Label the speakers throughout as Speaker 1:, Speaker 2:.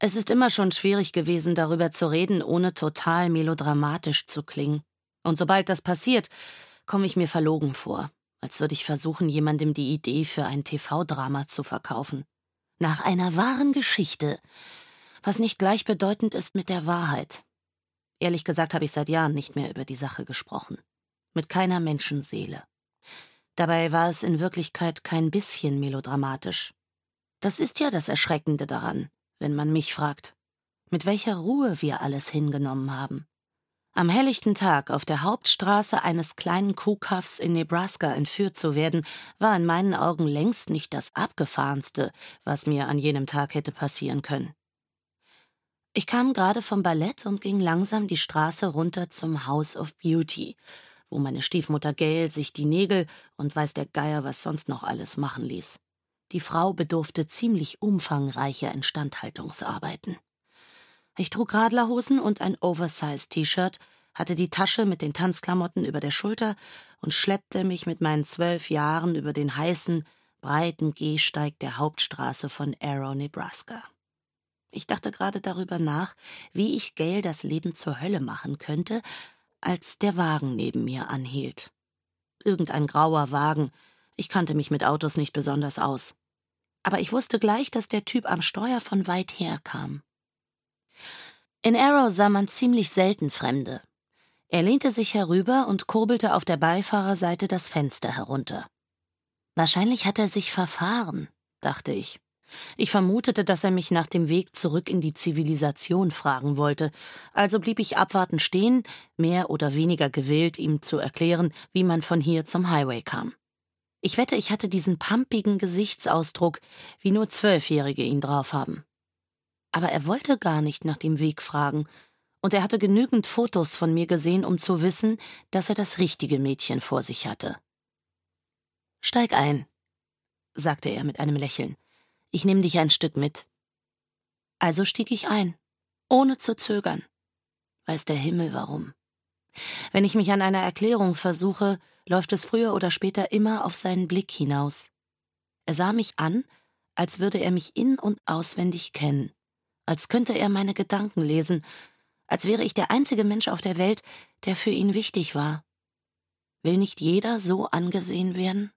Speaker 1: Es ist immer schon schwierig gewesen, darüber zu reden, ohne total melodramatisch zu klingen. Und sobald das passiert, komme ich mir verlogen vor, als würde ich versuchen, jemandem die Idee für ein TV-Drama zu verkaufen. Nach einer wahren Geschichte, was nicht gleichbedeutend ist mit der Wahrheit. Ehrlich gesagt habe ich seit Jahren nicht mehr über die Sache gesprochen. Mit keiner Menschenseele. Dabei war es in Wirklichkeit kein bisschen melodramatisch. Das ist ja das Erschreckende daran, wenn man mich fragt, mit welcher Ruhe wir alles hingenommen haben. Am helllichten Tag auf der Hauptstraße eines kleinen Kuhkaffs in Nebraska entführt zu werden, war in meinen Augen längst nicht das Abgefahrenste, was mir an jenem Tag hätte passieren können. Ich kam gerade vom Ballett und ging langsam die Straße runter zum House of Beauty, wo meine Stiefmutter Gail sich die Nägel und weiß der Geier was sonst noch alles machen ließ. Die Frau bedurfte ziemlich umfangreicher Instandhaltungsarbeiten. Ich trug Radlerhosen und ein Oversize-T-Shirt, hatte die Tasche mit den Tanzklamotten über der Schulter und schleppte mich mit meinen 12 Jahren über den heißen, breiten Gehsteig der Hauptstraße von Arrow, Nebraska. Ich dachte gerade darüber nach, wie ich Gail das Leben zur Hölle machen könnte, als der Wagen neben mir anhielt. Irgendein grauer Wagen. Ich kannte mich mit Autos nicht besonders aus. Aber ich wusste gleich, dass der Typ am Steuer von weit her kam. In Arrow sah man ziemlich selten Fremde. Er lehnte sich herüber und kurbelte auf der Beifahrerseite das Fenster herunter. Wahrscheinlich hat er sich verfahren, dachte ich. Ich vermutete, dass er mich nach dem Weg zurück in die Zivilisation fragen wollte, also blieb ich abwartend stehen, mehr oder weniger gewillt, ihm zu erklären, wie man von hier zum Highway kam. Ich wette, ich hatte diesen pampigen Gesichtsausdruck, wie nur 12-Jährige ihn drauf haben. Aber er wollte gar nicht nach dem Weg fragen, und er hatte genügend Fotos von mir gesehen, um zu wissen, dass er das richtige Mädchen vor sich hatte. »Steig ein«, sagte er mit einem Lächeln. »Ich nehme dich ein Stück mit.« Also stieg ich ein, ohne zu zögern. Weiß der Himmel warum. Wenn ich mich an einer Erklärung versuche, läuft es früher oder später immer auf seinen Blick hinaus. Er sah mich an, als würde er mich in- und auswendig kennen, als könnte er meine Gedanken lesen, als wäre ich der einzige Mensch auf der Welt, der für ihn wichtig war. Will nicht jeder so angesehen werden?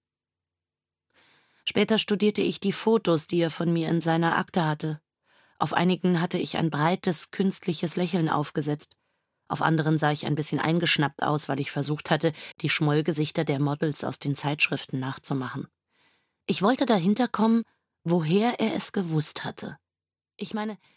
Speaker 1: Später studierte ich die Fotos, die er von mir in seiner Akte hatte. Auf einigen hatte ich ein breites, künstliches Lächeln aufgesetzt. Auf anderen sah ich ein bisschen eingeschnappt aus, weil ich versucht hatte, die Schmollgesichter der Models aus den Zeitschriften nachzumachen. Ich wollte dahinter kommen, woher er es gewusst hatte. Ich meine,